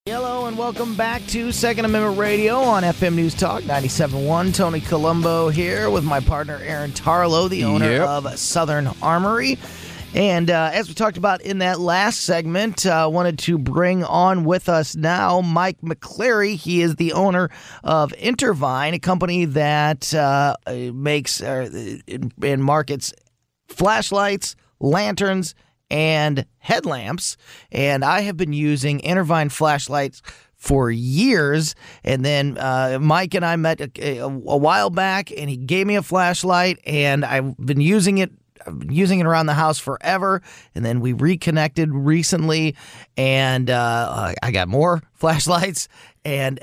Hello and welcome back to Second Amendment Radio on FM News Talk 97.1. Tony Colombo here with my partner Aaron Tarlow, the owner of Southern Armory. And as we talked about in that last segment, wanted to bring on with us now Mike McCleary. He is the owner of Intervine, a company that makes and markets flashlights, lanterns, and headlamps. And I have been using Intervine flashlights for years. And then Mike and I met a while back, and he gave me a flashlight, and I've been using it around the house forever. And then we reconnected recently, and I got more flashlights, and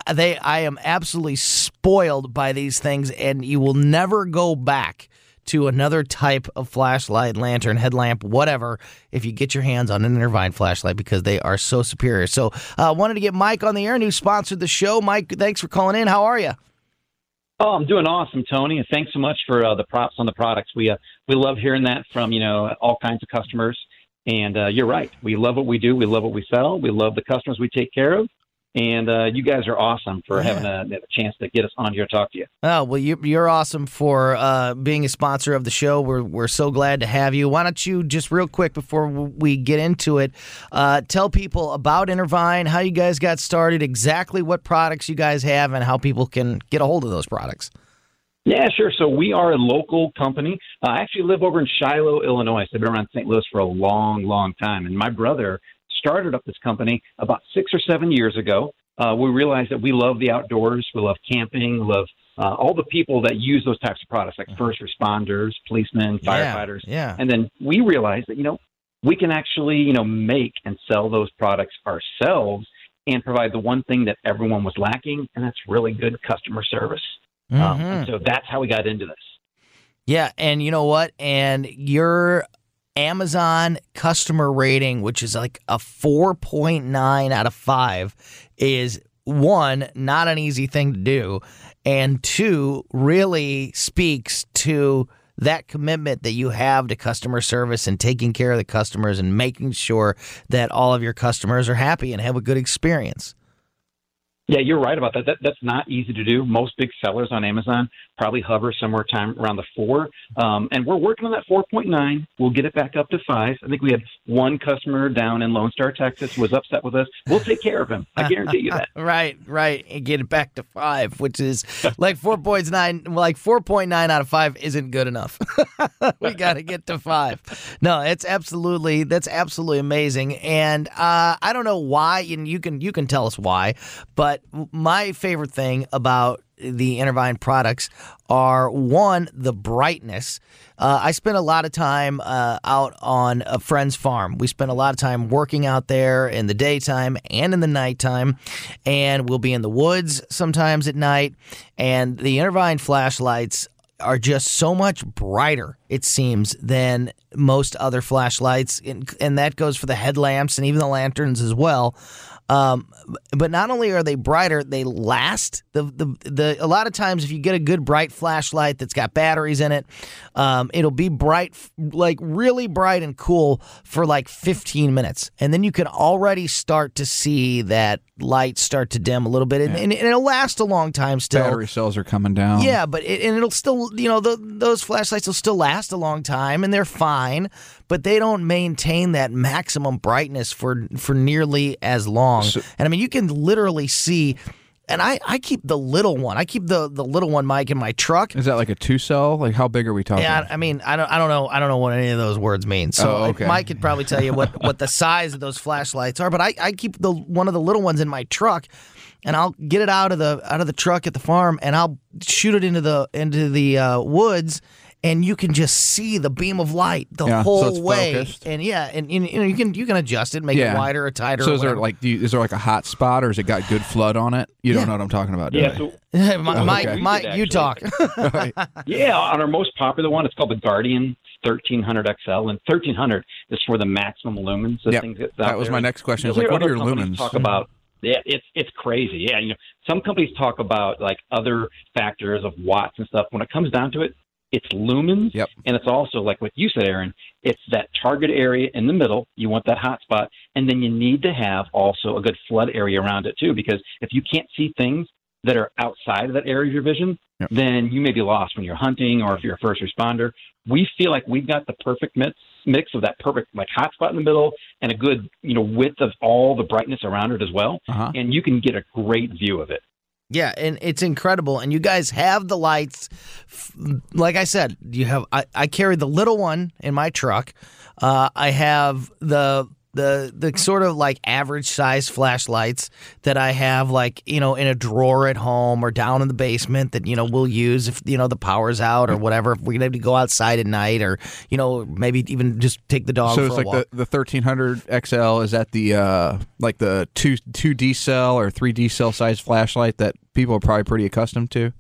I am absolutely spoiled by these things, and you will never go back to another type of flashlight, lantern, headlamp, whatever, if you get your hands on an Intervine flashlight, because they are so superior. So I wanted to get Mike on the air, who sponsored the show. Mike, thanks for calling in. How are you? Oh, I'm doing awesome, Tony, and thanks so much for the props on the products. We love hearing that from all kinds of customers. And you're right. We love what we do. We love what we sell. We love the customers we take care of. And you guys are awesome for having a chance to get us on here to talk to you. Oh, well, you're awesome for being a sponsor of the show. We're so glad to have you. Why don't you just real quick before we get into it, tell people about Intervine, how you guys got started, exactly what products you guys have, and how people can get a hold of those products. Yeah, sure. So we are a local company. I actually live over in Shiloh, Illinois. So I've been around St. Louis for a long, long time. And my brother started up this company about 6 or 7 years ago. We realized that we love the outdoors. We love camping. We love all the people that use those types of products, like first responders, policemen, firefighters. Yeah. And then we realized that, we can actually, make and sell those products ourselves and provide the one thing that everyone was lacking, and that's really good customer service. And so that's how we got into this. Yeah, and you know what? And your Amazon customer rating, which is like a 4.9 out of 5, is, one, not an easy thing to do, and two, really speaks to that commitment that you have to customer service and taking care of the customers and making sure that all of your customers are happy and have a good experience. Yeah, you're right about that. That's not easy to do. Most big sellers on Amazon probably hover somewhere around the 4. And we're working on that 4.9. We'll get it back up to 5. I think we had one customer down in Lone Star, Texas, who was upset with us. We'll take care of him. I guarantee you that. Right. And get it back to 5, which is like 4.9. Like 4.9 out of 5 isn't good enough. We got to get to 5. No, that's absolutely amazing. And I don't know why, and you can tell us why, but my favorite thing about the Intervine products are, one, the brightness. I spent a lot of time out on a friend's farm. We spent a lot of time working out there in the daytime and in the nighttime, and we'll be in the woods sometimes at night. And the Intervine flashlights are just so much brighter, it seems, than most other flashlights, and that goes for the headlamps and even the lanterns as well. But not only are they brighter, they last. A lot of times, if you get a good bright flashlight that's got batteries in it, it'll be bright, like really bright and cool for like 15 minutes, and then you can already start to see that light start to dim a little bit, and it'll last a long time still. Battery cells are coming down. Yeah, but it'll still, those flashlights will still last a long time, and they're fine, but they don't maintain that maximum brightness for nearly as long. And I mean, you can literally see, and I keep the little one. I keep the little one, Mike, in my truck. Is that like a 2-cell? Like, how big are we talking? Yeah, I mean, I don't know what any of those words mean. So okay. Mike could probably tell you what the size of those flashlights are. But I keep one of the little ones in my truck, and I'll get it out of the truck at the farm, and I'll shoot it into the woods. And you can just see the beam of light the whole way, focused. And you can adjust it, make it wider or tighter. So is there like a hot spot, or has it got good flood on it? You don't know what I'm talking about, do you? So, Mike, you talk. Yeah, on our most popular one, it's called the Guardian 1300 XL, and 1300 is for the maximum lumens. That was my next question. Like, what are your lumens? Talk about. Yeah, it's crazy. Yeah, some companies talk about like other factors of watts and stuff. When it comes down to it, it's lumens, Yep. and it's also like what you said, Aaron, it's that target area in the middle. You want that hot spot, and then you need to have also a good flood area around it too, because if you can't see things that are outside of that area of your vision, Yep. then you may be lost when you're hunting or if you're a first responder. We feel like we've got the perfect mix of that perfect like hot spot in the middle and a good width of all the brightness around it as well, and you can get a great view of it. Yeah, and it's incredible. And you guys have the lights. Like I said, you have. I carry the little one in my truck. I have the sort of like average size flashlights that I have like in a drawer at home or down in the basement that we'll use if the power's out or whatever, if we need to go outside at night or maybe even just take the dog so for a walk. So it's like the 1300 XL, is that the like the 2D cell or 3D cell size flashlight that people are probably pretty accustomed to?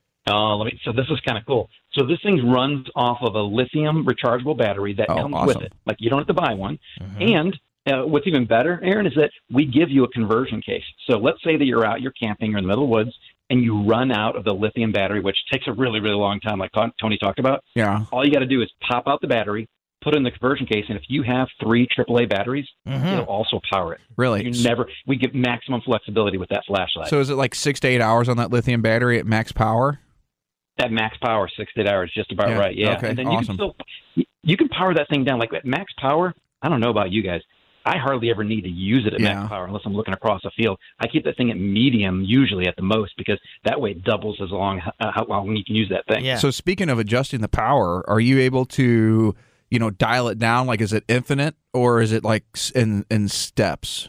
So this is kind of cool. So this thing runs off of a lithium rechargeable battery that comes with it. Like you don't have to buy one. And what's even better, Aaron, is that we give you a conversion case. So let's say that you're out, you're camping, you're in the middle of the woods, and you run out of the lithium battery, which takes a really, really long time, like Tony talked about. Yeah. All you got to do is pop out the battery, put it in the conversion case, and if you have 3 AAA batteries, it'll also power it. Really? We get maximum flexibility with that flashlight. So is it like 6 to 8 hours on that lithium battery at max power? At max power, 6 to 8 hours, just about right. Yeah. Okay. And then awesome. you can power that thing down. Like at max power, I don't know about you guys, I hardly ever need to use it at max power unless I'm looking across a field. I keep that thing at medium usually at the most because that way it doubles as long how long you can use that thing. Yeah. So speaking of adjusting the power, are you able to, dial it down? Like, is it infinite or is it like in steps?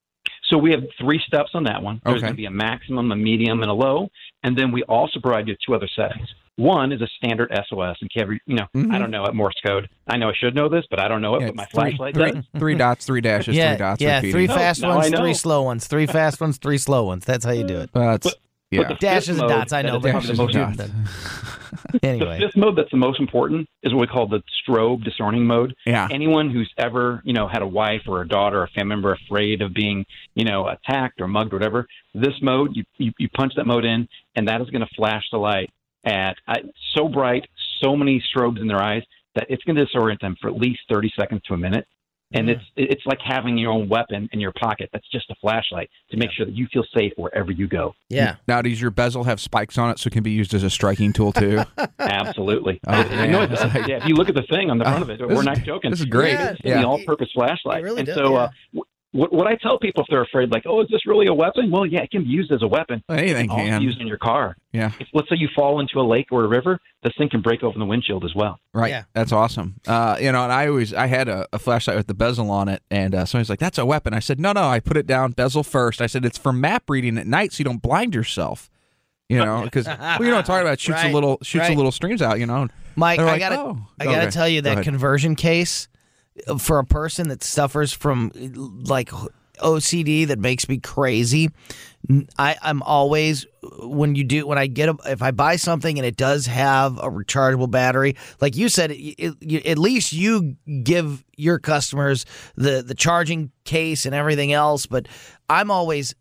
So we have 3 steps on that one. There's Okay. going to be a maximum, a medium, and a low. And then we also provide you 2 other settings. One is a standard SOS. And I don't know at Morse code. I know I should know this, but I don't know it, but my flashlight does. 3 dots, 3 dashes, 3 dots. Yeah, repeating. 3 fast No, I ones, know. 3 slow ones, 3 fast ones, 3 slow ones. That's how you do it. But the Dashes fifth and mode dots, I that know. is But probably the most anyway. The 5th mode that's the most important is what we call the strobe discerning mode. Yeah. Anyone who's ever, had a wife or a daughter or a family member afraid of being, attacked or mugged or whatever, this mode, you punch that mode in, and that is going to flash the light at so bright, so many strobes in their eyes that it's going to disorient them for at least 30 seconds to a minute. And it's like having your own weapon in your pocket. That's just a flashlight to make sure that you feel safe wherever you go. Yeah. Now, does your bezel have spikes on it so it can be used as a striking tool too? Absolutely. Yeah. If you look at the thing on the front of it, we're not joking. This is great. It's an all-purpose flashlight. It really does, What I tell people if they're afraid, like, oh, is this really a weapon? Well, yeah, it can be used as a weapon. Anything It can also can. be used in your car. Yeah. If, let's say you fall into a lake or a river, this thing can break open the windshield as well. Right. Yeah. That's awesome. And I had a flashlight with the bezel on it, and somebody's like, "That's a weapon." I said, "No, I put it down, bezel first." I said, "It's for map reading at night, so you don't blind yourself." Because talking about it shoots Right. a little streams out. Mike, They're I like, gotta tell you Go that ahead. conversion case for a person that suffers from like OCD that makes me crazy. I'm always if I buy something and it does have a rechargeable battery, like you said, at least you give your customers the charging case and everything else. But I'm always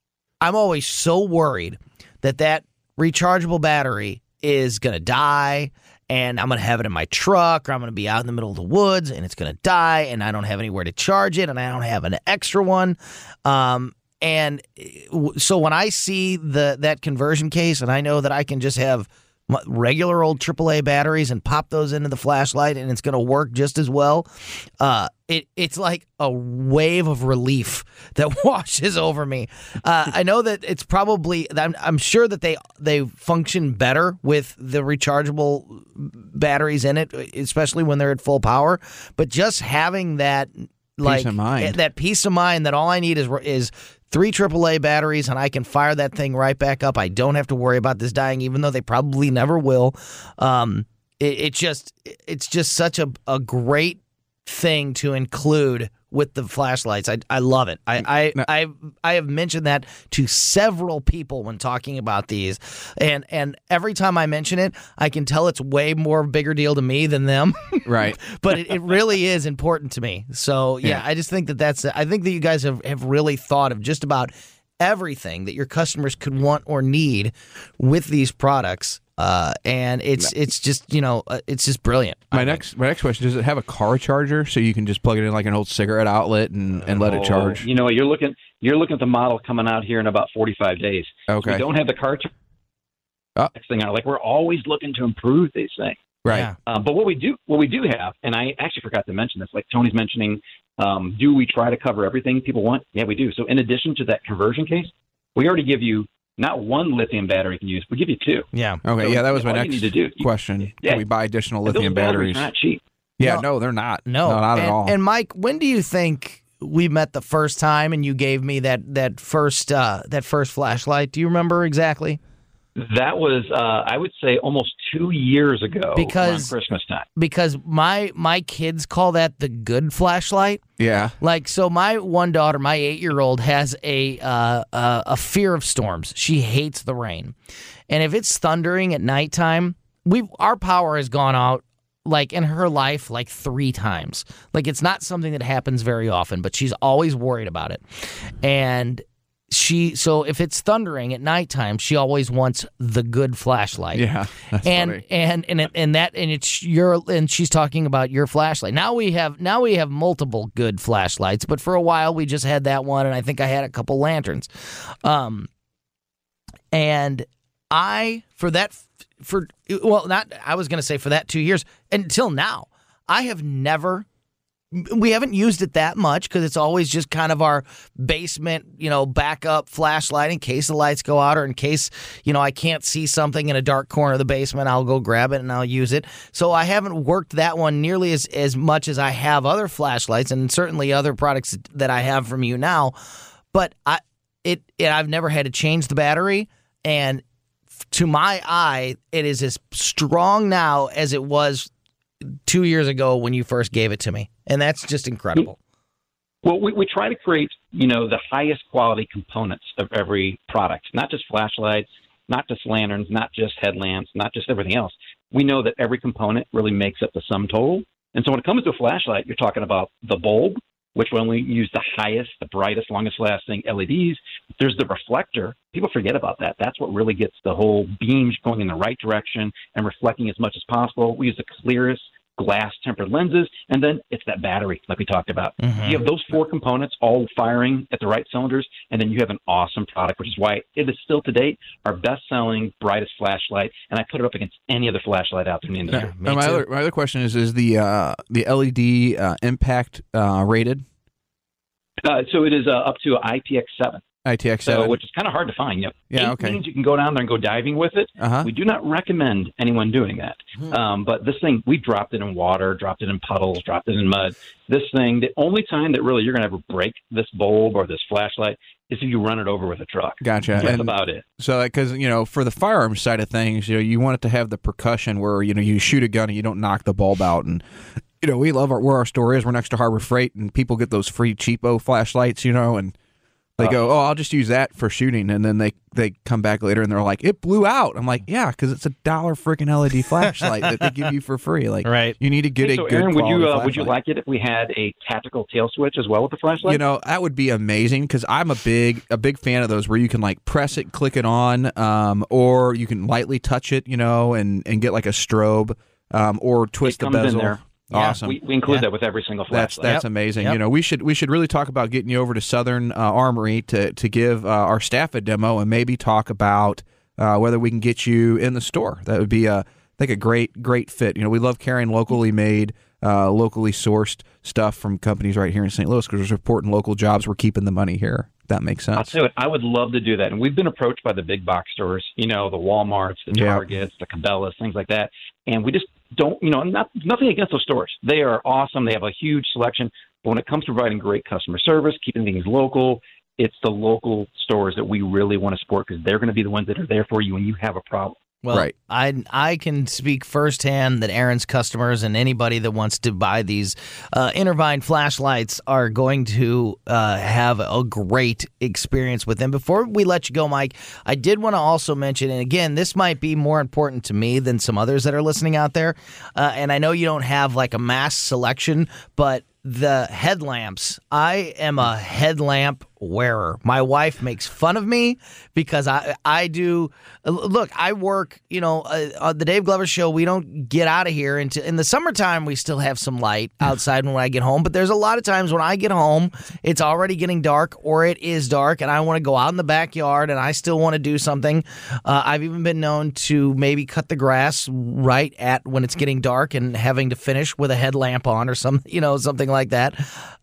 so worried that rechargeable battery is gonna die. And I'm going to have it in my truck, or I'm going to be out in the middle of the woods, and it's going to die, and I don't have anywhere to charge it, and I don't have an extra one. And so when I see that conversion case, and I know that I can just have regular old AAA batteries and pop those into the flashlight, and it's going to work just as well, it's like a wave of relief that washes over me. I know that it's probably, I'm sure that they function better with the rechargeable batteries in it, especially when they're at full power. But just having that, Peace of mind. that peace of mind that all I need is 3 AAA batteries, and I can fire that thing right back up. I don't have to worry about this dying, even though they probably never will. It's just such a great thing to include with the flashlights. I love it. I have mentioned that to several people when talking about these, and every time I mention it, I can tell it's way more bigger deal to me than them. Right. But it really is important to me. So yeah, I just think I think that you guys have really thought of just about everything that your customers could want or need with these products. and it's just it's just brilliant. My next question: does it have a car charger so you can just plug it in like an old cigarette outlet and let it charge? You know, you're looking at the model coming out here in about 45 days. Okay. We don't have the car charger. Next thing out, like we're always looking to improve these things. Right. Yeah. But what we do have, and I actually forgot to mention this, like Tony's mentioning, do we try to cover everything people want? Yeah, we do. So in addition to that conversion case, we already give you not one lithium battery you can use, we give you two. Yeah. Okay. So yeah, that was my next question. Can we buy additional lithium those batteries? Are not cheap. Yeah, no, they're not. No, not at all. And Mike, when do you think we met the first time and you gave me that first flashlight? Do you remember exactly? That was, I would say, almost 2 years ago around Christmas time. Because my kids call that the good flashlight. Yeah. Like, so my one daughter, my 8-year-old, has a fear of storms. She hates the rain. And if it's thundering at nighttime, our power has gone out, like, in her life, like 3 times. Like, it's not something that happens very often, but she's always worried about it. And so if it's thundering at nighttime, she always wants the good flashlight. Yeah, that's funny. And she's talking about your flashlight. Now we have multiple good flashlights, but for a while we just had that one, and I think I had a couple lanterns. And I for that 2 years until now, I have never. We haven't used it that much because it's always just kind of our basement, backup flashlight in case the lights go out or in case, I can't see something in a dark corner of the basement. I'll go grab it and I'll use it. So I haven't worked that one nearly as much as I have other flashlights and certainly other products that I have from you now. But I've never had to change the battery, and to my eye, it is as strong now as it was 2 years ago when you first gave it to me. And that's just incredible. Well, we try to create, the highest quality components of every product, not just flashlights, not just lanterns, not just headlamps, not just everything else. We know that every component really makes up the sum total. And so when it comes to a flashlight, you're talking about the bulb, which will only use the highest, the brightest, longest lasting LEDs. There's the reflector. People forget about that. That's what really gets the whole beams going in the right direction and reflecting as much as possible. We use the clearest glass tempered lenses, and then it's that battery like we talked about. Mm-hmm. You have those 4 components all firing at the right cylinders, and then you have an awesome product, which is why it is still to date our best-selling, brightest flashlight, and I put it up against any other flashlight out there in the industry. My other question is the LED impact rated? So it is up to IPX7. ITX7. So, which is kind of hard to find. Yeah, okay. Means you can go down there and go diving with it. Uh-huh. We do not recommend anyone doing that. But this thing, we dropped it in water, dropped it in puddles, dropped it in mud. This thing, the only time that really you're going to ever break this bulb or this flashlight is if you run it over with a truck. Gotcha. That's about it. So, because, for the firearms side of things, you want it to have the percussion where, you shoot a gun and you don't knock the bulb out. And, we love where our store is. We're next to Harbor Freight, and people get those free cheapo flashlights, and they go, I'll just use that for shooting, and then they come back later and they're like, it blew out. I'm like, yeah, because it's $1 freaking LED flashlight that they give you for free. Like, right. You need to get a good Aaron, quality would flashlight. you like it if we had a tactical tail switch as well with the flashlight? That would be amazing because I'm a big fan of those where you can like press it, click it on, or you can lightly touch it, and get like a strobe, or twist the bezel. In there. Awesome. We include that with every single flashlight. That's amazing. Yep. We should really talk about getting you over to Southern Armory to give our staff a demo and maybe talk about whether we can get you in the store. That would be I think a great fit. We love carrying locally made, locally sourced stuff from companies right here in St. Louis because we're supporting local jobs. We're keeping the money here. That makes sense. I'll tell you what, I would love to do that. And we've been approached by the big box stores, the Walmarts, the Targets, the Cabela's, things like that. And we just don't, nothing against those stores. They are awesome. They have a huge selection. But when it comes to providing great customer service, keeping things local, it's the local stores that we really want to support because they're going to be the ones that are there for you when you have a problem. Well, right. I can speak firsthand that Aaron's customers and anybody that wants to buy these Intervine flashlights are going to have a great experience with them. Before we let you go, Mike, I did want to also mention, and again, this might be more important to me than some others that are listening out there, and I know you don't have like a mass selection, but the headlamps, I am a headlamp wearer. My wife makes fun of me because I do. Look, I work, on the Dave Glover Show, we don't get out of here until in the summertime. We still have some light outside when I get home, but there's a lot of times when I get home, it's already getting dark or it is dark, and I want to go out in the backyard and I still want to do something. I've even been known to maybe cut the grass right at when it's getting dark and having to finish with a headlamp on or something like that.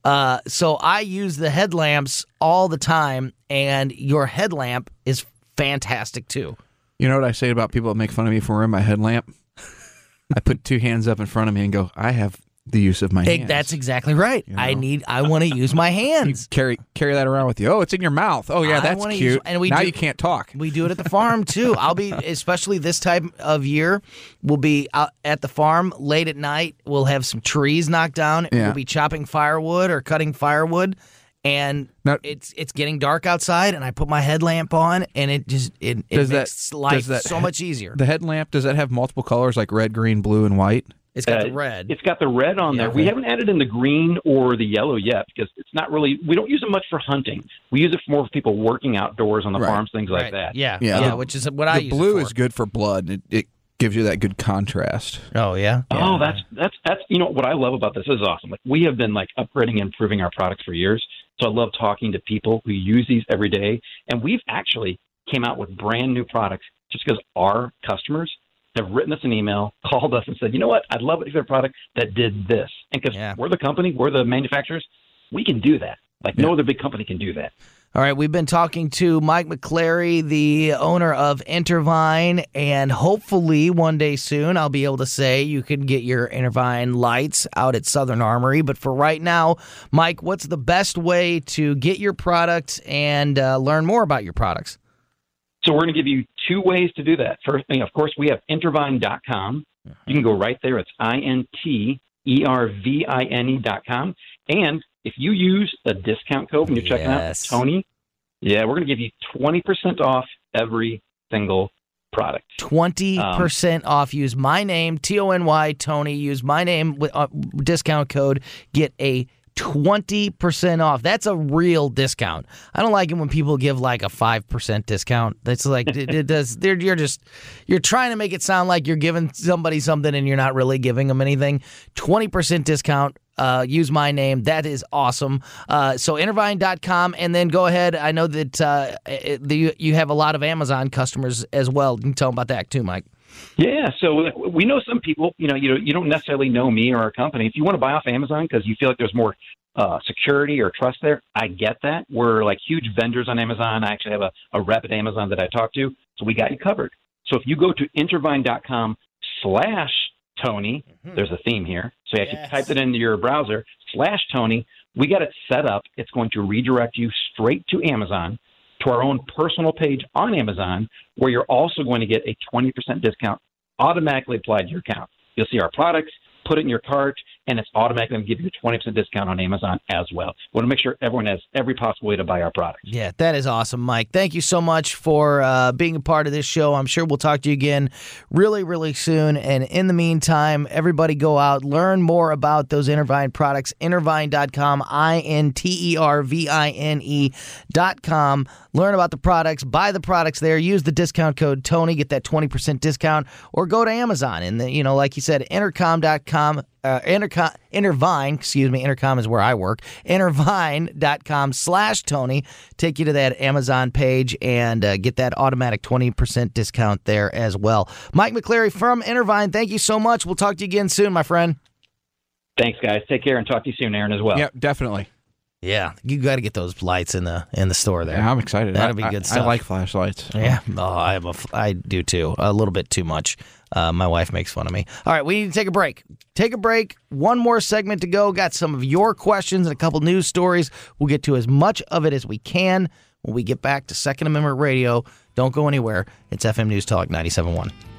So I use the headlamps all the time, and your headlamp is fantastic too. You know what I say about people that make fun of me for wearing my headlamp? I put two hands up in front of me and go, I have the use of my hands. That's exactly right. I want to use my hands. You carry that around with you. Oh, it's in your mouth. Oh, yeah, that's cute. You can't talk. We do it at the farm, too. Especially this time of year, we'll be out at the farm late at night. We'll have some trees knocked down. Yeah. We'll be chopping firewood or cutting firewood. And it's getting dark outside, and I put my headlamp on, and it makes life so much easier. The headlamp, does that have multiple colors like red, green, blue, and white? It's got the red. It's got the red on there. We haven't added in the green or the yellow yet because it's not really. We don't use it much for hunting. We use it more for people working outdoors on the farms, things like that. Yeah. Which is what I use. The blue is good for blood. It gives you that good contrast. Oh yeah. Oh, that's what I love about this. This is awesome. Like we have been upgrading and improving our products for years. So I love talking to people who use these every day, and we've actually came out with brand new products just because our customers have written us an email, called us, and said, you know what, I'd love it if you had a product that did this. And because we're the company, we're the manufacturers, we can do that. No other big company can do that. All right, we've been talking to Mike McClary, the owner of Intervine, and hopefully one day soon I'll be able to say you can get your Intervine lights out at Southern Armory. But for right now, Mike, what's the best way to get your product and learn more about your products? So we're going to give you two ways to do that. First thing, of course, we have intervine.com. You can go right there. It's INTERVINE.com. And if you use a discount code when you're checking out, Tony, we're going to give you 20% off every single product. 20% off. Use my name, TONY, Tony. Use my name with discount code. Get a 20% off. That's a real discount. I don't like it when people give a 5% discount. That's it does. You're trying to make it sound like you're giving somebody something and you're not really giving them anything. 20% discount. Use my name. That is awesome. So intervine.com, and then go ahead. I know that you have a lot of Amazon customers as well. You can tell them about that too, Mike. Yeah, so we know some people, you don't necessarily know me or our company. If you want to buy off Amazon because you feel like there's more security or trust there, I get that. We're huge vendors on Amazon. I actually have a rep at Amazon that I talk to, so we got you covered. So if you go to intervine.com/Tony, there's a theme here. So you actually type it into your browser, /Tony, we got it set up. It's going to redirect you straight to Amazon, to our own personal page on Amazon, where you're also going to get a 20% discount automatically applied to your account. You'll see our products, put it in your cart, and it's automatically going to give you a 20% discount on Amazon as well. We want to make sure everyone has every possible way to buy our products. Yeah, that is awesome, Mike. Thank you so much for being a part of this show. I'm sure we'll talk to you again really, really soon. And in the meantime, everybody go out, learn more about those Intervine products, intervine.com, INTERVINE.com. Learn about the products, buy the products there, use the discount code Tony, get that 20% discount, or go to Amazon. And, like you said, intercom.com. Intervine, Intercom is where I work. Intervine.com/Tony. Take you to that Amazon page and get that automatic 20% discount there as well. Mike McClary from Intervine, thank you so much. We'll talk to you again soon, my friend. Thanks, guys. Take care and talk to you soon, Aaron, as well. Yeah, definitely. Yeah, you got to get those lights in the store there. Yeah, I'm excited. That'll be good stuff. I like flashlights. Yeah, I do too. A little bit too much. My wife makes fun of me. All right, we need to take a break. Take a break. One more segment to go. Got some of your questions and a couple news stories. We'll get to as much of it as we can when we get back to Second Amendment Radio. Don't go anywhere. It's FM News Talk 97.1.